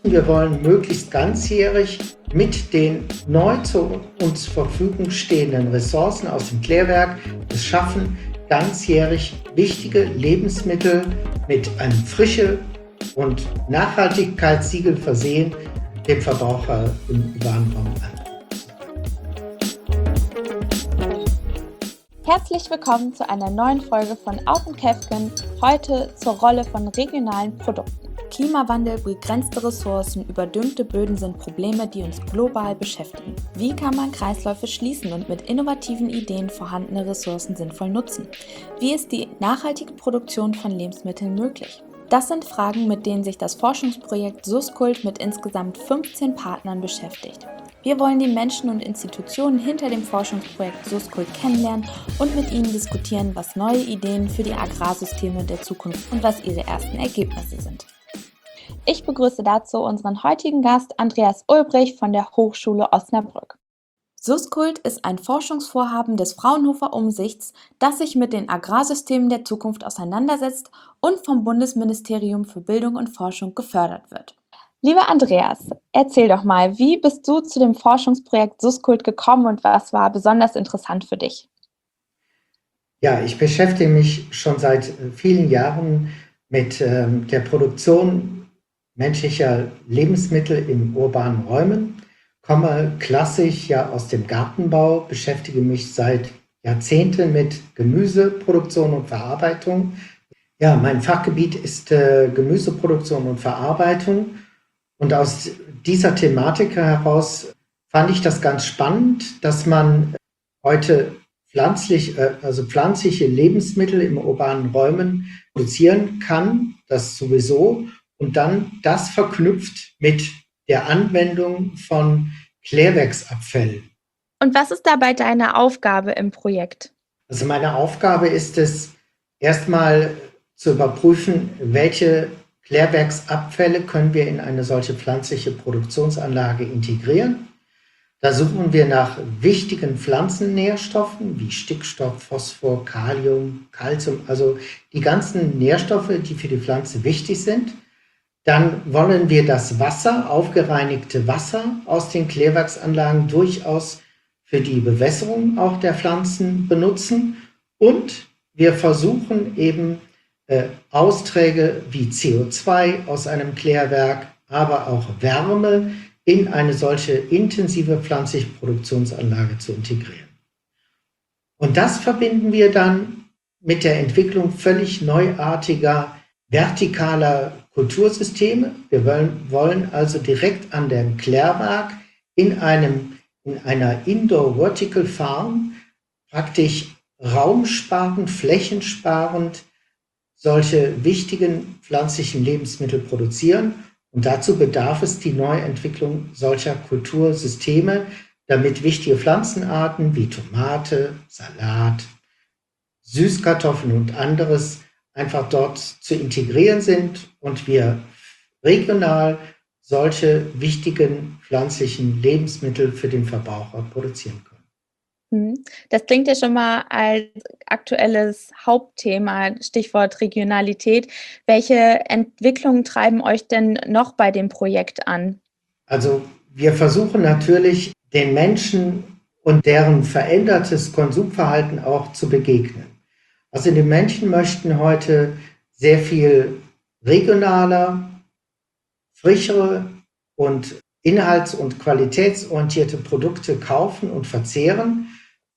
Wir wollen möglichst ganzjährig mit den neu zu uns zur Verfügung stehenden Ressourcen aus dem Klärwerk es schaffen, ganzjährig wichtige Lebensmittel mit einem Frische- und Nachhaltigkeitssiegel versehen, dem Verbraucher im Warenraum an. Herzlich willkommen zu einer neuen Folge von Auf und Käfken, heute zur Rolle von regionalen Produkten. Klimawandel, begrenzte Ressourcen, überdüngte Böden sind Probleme, die uns global beschäftigen. Wie kann man Kreisläufe schließen und mit innovativen Ideen vorhandene Ressourcen sinnvoll nutzen? Wie ist die nachhaltige Produktion von Lebensmitteln möglich? Das sind Fragen, mit denen sich das Forschungsprojekt SUSKULT mit insgesamt 15 Partnern beschäftigt. Wir wollen die Menschen und Institutionen hinter dem Forschungsprojekt SUSKULT kennenlernen und mit ihnen diskutieren, was neue Ideen für die Agrarsysteme der Zukunft und was ihre ersten Ergebnisse sind. Ich begrüße dazu unseren heutigen Gast Andreas Ulbrich von der Hochschule Osnabrück. SUSKULT ist ein Forschungsvorhaben des Fraunhofer Umsichts, das sich mit den Agrarsystemen der Zukunft auseinandersetzt und vom Bundesministerium für Bildung und Forschung gefördert wird. Lieber Andreas, erzähl doch mal, wie bist du zu dem Forschungsprojekt SUSKULT gekommen und was war besonders interessant für dich? Ja, ich beschäftige mich schon seit vielen Jahren mit der Produktion menschlicher Lebensmittel in urbanen Räumen, komme klassisch ja aus dem Gartenbau, beschäftige mich seit Jahrzehnten mit Gemüseproduktion und Verarbeitung. Ja, mein Fachgebiet ist Gemüseproduktion und Verarbeitung. Und aus dieser Thematik heraus fand ich das ganz spannend, dass man heute pflanzliche Lebensmittel in urbanen Räumen produzieren kann, das sowieso, und dann das verknüpft mit der Anwendung von Klärwerksabfällen. Und was ist dabei deine Aufgabe im Projekt? Also meine Aufgabe ist es, erstmal zu überprüfen, welche Klärwerksabfälle können wir in eine solche pflanzliche Produktionsanlage integrieren. Da suchen wir nach wichtigen Pflanzennährstoffen wie Stickstoff, Phosphor, Kalium, Calcium, also die ganzen Nährstoffe, die für die Pflanze wichtig sind. Dann wollen wir das Wasser, aufgereinigte Wasser aus den Klärwerksanlagen durchaus für die Bewässerung auch der Pflanzen benutzen. Und wir versuchen eben Austräge wie CO2 aus einem Klärwerk, aber auch Wärme in eine solche intensive pflanzliche Produktionsanlage zu integrieren. Und das verbinden wir dann mit der Entwicklung völlig neuartiger vertikaler Kultursysteme. Wir wollen also direkt an dem Klärwerk in einer Indoor-Vertical Farm praktisch raumsparend, flächensparend solche wichtigen pflanzlichen Lebensmittel produzieren. Und dazu bedarf es die Neuentwicklung solcher Kultursysteme, damit wichtige Pflanzenarten wie Tomate, Salat, Süßkartoffeln und anderes einfach dort zu integrieren sind und wir regional solche wichtigen pflanzlichen Lebensmittel für den Verbraucher produzieren können. Das klingt ja schon mal als aktuelles Hauptthema, Stichwort Regionalität. Welche Entwicklungen treiben euch denn noch bei dem Projekt an? Also wir versuchen natürlich, den Menschen und deren verändertes Konsumverhalten auch zu begegnen. Also die Menschen möchten heute sehr viel regionaler, frischere und inhalts- und qualitätsorientierte Produkte kaufen und verzehren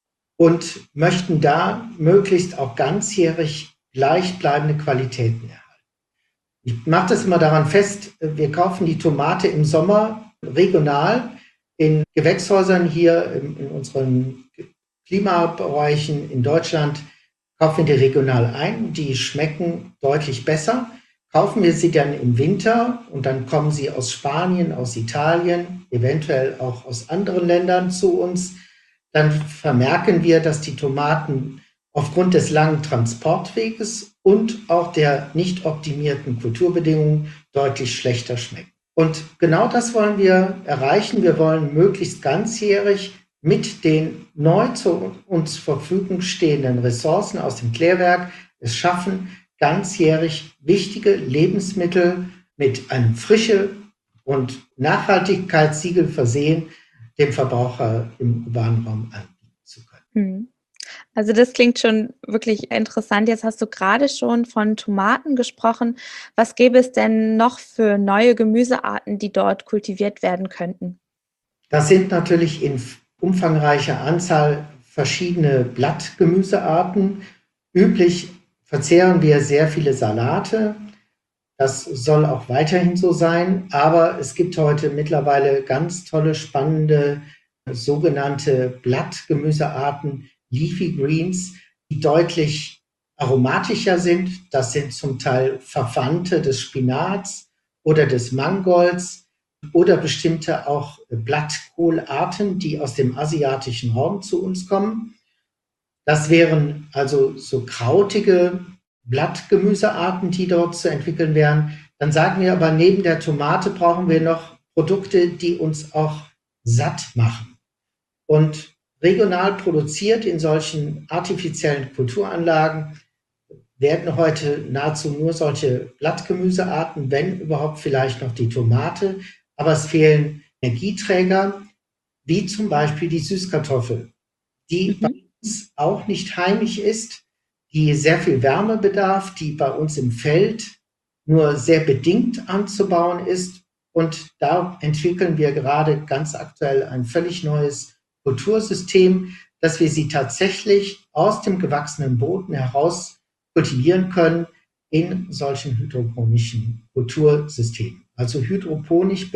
und möchten da möglichst auch ganzjährig gleichbleibende Qualitäten erhalten. Ich mache das immer daran fest, wir kaufen die Tomate im Sommer regional in Gewächshäusern hier in unseren Klimabereichen in Deutschland, kaufen wir die regional ein, die schmecken deutlich besser. Kaufen wir sie dann im Winter und dann kommen sie aus Spanien, aus Italien, eventuell auch aus anderen Ländern zu uns, dann vermerken wir, dass die Tomaten aufgrund des langen Transportweges und auch der nicht optimierten Kulturbedingungen deutlich schlechter schmecken. Und genau das wollen wir erreichen. Wir wollen möglichst ganzjährig mit den neu zu uns zur Verfügung stehenden Ressourcen aus dem Klärwerk es schaffen, ganzjährig wichtige Lebensmittel mit einem Frische- und Nachhaltigkeitssiegel versehen, dem Verbraucher im urbanen Raum anbieten zu können. Hm. Also das klingt schon wirklich interessant. Jetzt hast du gerade schon von Tomaten gesprochen. Was gäbe es denn noch für neue Gemüsearten, die dort kultiviert werden könnten? Das sind natürlich in umfangreicher Anzahl verschiedene Blattgemüsearten. Üblich verzehren wir sehr viele Salate. Das soll auch weiterhin so sein, aber es gibt heute mittlerweile ganz tolle, spannende sogenannte Blattgemüsearten, Leafy Greens, die deutlich aromatischer sind. Das sind zum Teil Verwandte des Spinats oder des Mangolds oder bestimmte auch Blattkohlarten, die aus dem asiatischen Raum zu uns kommen. Das wären also so krautige Blattgemüsearten, die dort zu entwickeln wären. Dann sagen wir aber, neben der Tomate brauchen wir noch Produkte, die uns auch satt machen. Und regional produziert in solchen artifiziellen Kulturanlagen werden heute nahezu nur solche Blattgemüsearten, wenn überhaupt vielleicht noch die Tomate. Aber es fehlen Energieträger, wie zum Beispiel die Süßkartoffel, die bei uns auch nicht heimisch ist, die sehr viel Wärme bedarf, die bei uns im Feld nur sehr bedingt anzubauen ist. Und da entwickeln wir gerade ganz aktuell ein völlig neues Kultursystem, dass wir sie tatsächlich aus dem gewachsenen Boden heraus kultivieren können in solchen hydroponischen Kultursystemen. Also hydroponisch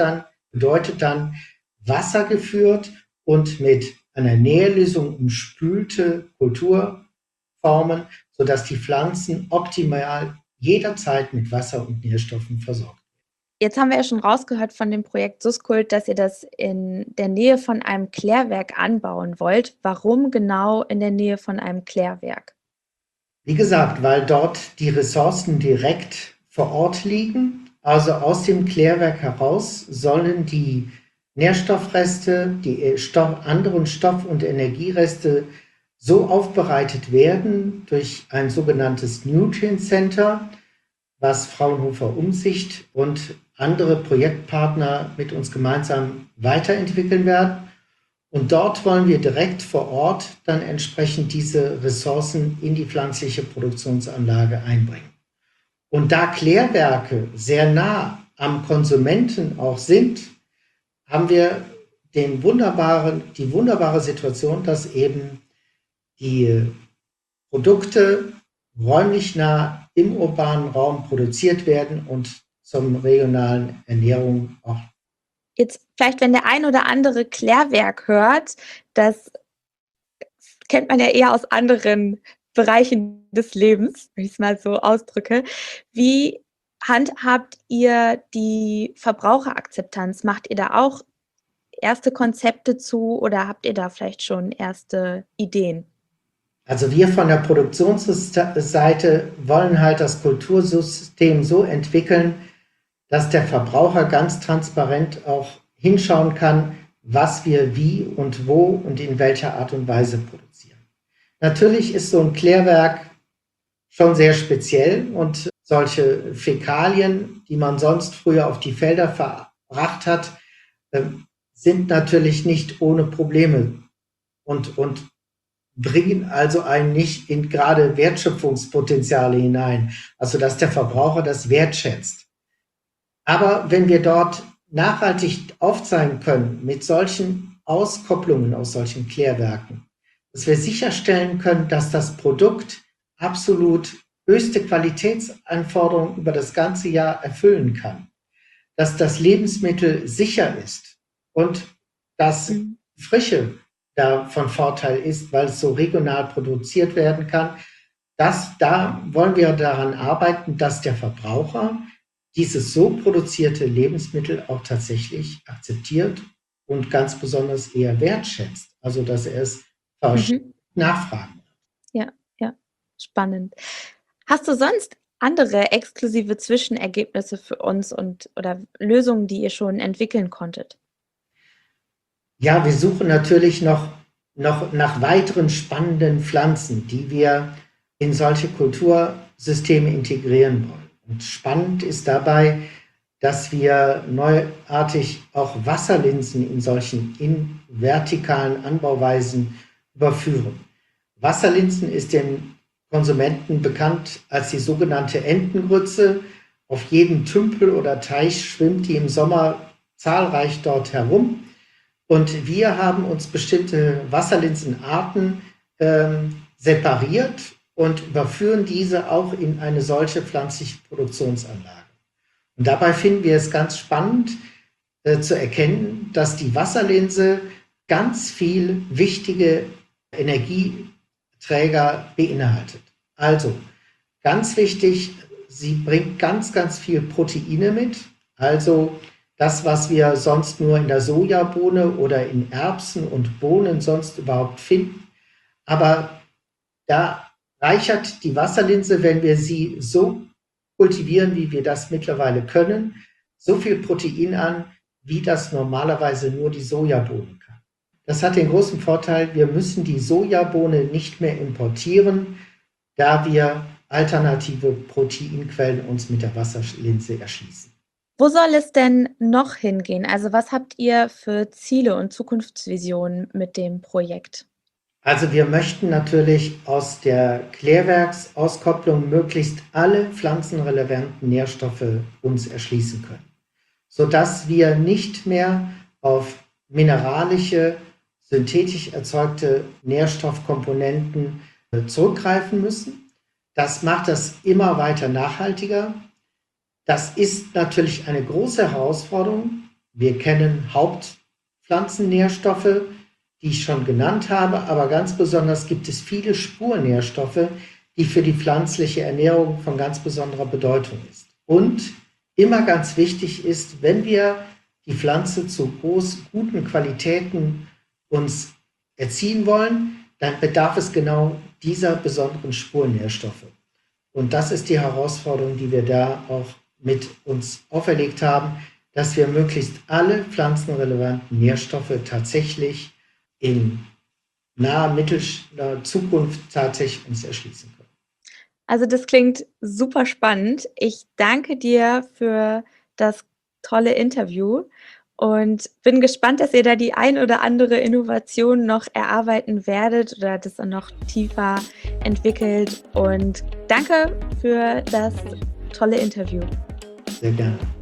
bedeutet dann wassergeführt und mit einer Nährlösung umspülte Kulturformen, sodass die Pflanzen optimal jederzeit mit Wasser und Nährstoffen versorgt werden. Jetzt haben wir ja schon rausgehört von dem Projekt Suskult, dass ihr das in der Nähe von einem Klärwerk anbauen wollt. Warum genau in der Nähe von einem Klärwerk? Wie gesagt, weil dort die Ressourcen direkt vor Ort liegen. Also aus dem Klärwerk heraus sollen die Nährstoffreste, die anderen Stoff- und Energiereste so aufbereitet werden durch ein sogenanntes Nutrient Center, was Fraunhofer Umsicht und andere Projektpartner mit uns gemeinsam weiterentwickeln werden. Und dort wollen wir direkt vor Ort dann entsprechend diese Ressourcen in die pflanzliche Produktionsanlage einbringen. Und da Klärwerke sehr nah am Konsumenten auch sind, haben wir die wunderbare Situation, dass eben die Produkte räumlich nah im urbanen Raum produziert werden und zum regionalen Ernährung auch. Jetzt vielleicht, wenn der ein oder andere Klärwerk hört, das kennt man ja eher aus anderen Bereichen des Lebens, wenn ich es mal so ausdrücke. Wie handhabt ihr die Verbraucherakzeptanz? Macht ihr da auch erste Konzepte zu oder habt ihr da vielleicht schon erste Ideen? Also wir von der Produktionsseite wollen halt das Kultursystem so entwickeln, dass der Verbraucher ganz transparent auch hinschauen kann, was wir wie und wo und in welcher Art und Weise produzieren. Natürlich ist so ein Klärwerk schon sehr speziell und solche Fäkalien, die man sonst früher auf die Felder verbracht hat, sind natürlich nicht ohne Probleme und bringen also einen nicht in gerade Wertschöpfungspotenziale hinein, also dass der Verbraucher das wertschätzt. Aber wenn wir dort nachhaltig aufzeigen können mit solchen Auskopplungen aus solchen Klärwerken, dass wir sicherstellen können, dass das Produkt absolut höchste Qualitätsanforderungen über das ganze Jahr erfüllen kann, dass das Lebensmittel sicher ist und dass Frische da von Vorteil ist, weil es so regional produziert werden kann. Da wollen wir daran arbeiten, dass der Verbraucher dieses so produzierte Lebensmittel auch tatsächlich akzeptiert und ganz besonders eher wertschätzt. Also dass er es nachfragen wird. Ja, spannend. Hast du sonst andere exklusive Zwischenergebnisse für uns oder Lösungen, die ihr schon entwickeln konntet? Ja, wir suchen natürlich noch nach weiteren spannenden Pflanzen, die wir in solche Kultursysteme integrieren wollen. Und spannend ist dabei, dass wir neuartig auch Wasserlinsen in solchen vertikalen Anbauweisen überführen. Wasserlinsen ist dem Konsumenten bekannt als die sogenannte Entengrütze. Auf jedem Tümpel oder Teich schwimmt die im Sommer zahlreich dort herum. Und wir haben uns bestimmte Wasserlinsenarten separiert und überführen diese auch in eine solche pflanzliche Produktionsanlage. Und dabei finden wir es ganz spannend zu erkennen, dass die Wasserlinse ganz viel wichtige Energieträger beinhaltet. Also ganz wichtig, sie bringt ganz, ganz viel Proteine mit. Also das, was wir sonst nur in der Sojabohne oder in Erbsen und Bohnen sonst überhaupt finden. Aber da reichert die Wasserlinse, wenn wir sie so kultivieren, wie wir das mittlerweile können, so viel Protein an, wie das normalerweise nur die Sojabohne kann. Das hat den großen Vorteil, wir müssen die Sojabohne nicht mehr importieren, da wir alternative Proteinquellen uns mit der Wasserlinse erschließen. Wo soll es denn noch hingehen? Also was habt ihr für Ziele und Zukunftsvisionen mit dem Projekt? Also wir möchten natürlich aus der Klärwerksauskopplung möglichst alle pflanzenrelevanten Nährstoffe uns erschließen können, sodass wir nicht mehr auf mineralische, synthetisch erzeugte Nährstoffkomponenten zurückgreifen müssen. Das macht das immer weiter nachhaltiger. Das ist natürlich eine große Herausforderung. Wir kennen Hauptpflanzennährstoffe, die ich schon genannt habe, aber ganz besonders gibt es viele Spurnährstoffe, die für die pflanzliche Ernährung von ganz besonderer Bedeutung ist. Und immer ganz wichtig ist, wenn wir die Pflanze zu guten Qualitäten uns erziehen wollen, dann bedarf es genau dieser besonderen Spurnährstoffe. Und das ist die Herausforderung, die wir da auch mit uns auferlegt haben, dass wir möglichst alle pflanzenrelevanten Nährstoffe tatsächlich in naher, mittlerer Zukunft tatsächlich uns erschließen können. Also das klingt super spannend. Ich danke dir für das tolle Interview und bin gespannt, dass ihr da die ein oder andere Innovation noch erarbeiten werdet oder das dann noch tiefer entwickelt. Und danke für das tolle Interview. Sehr gerne.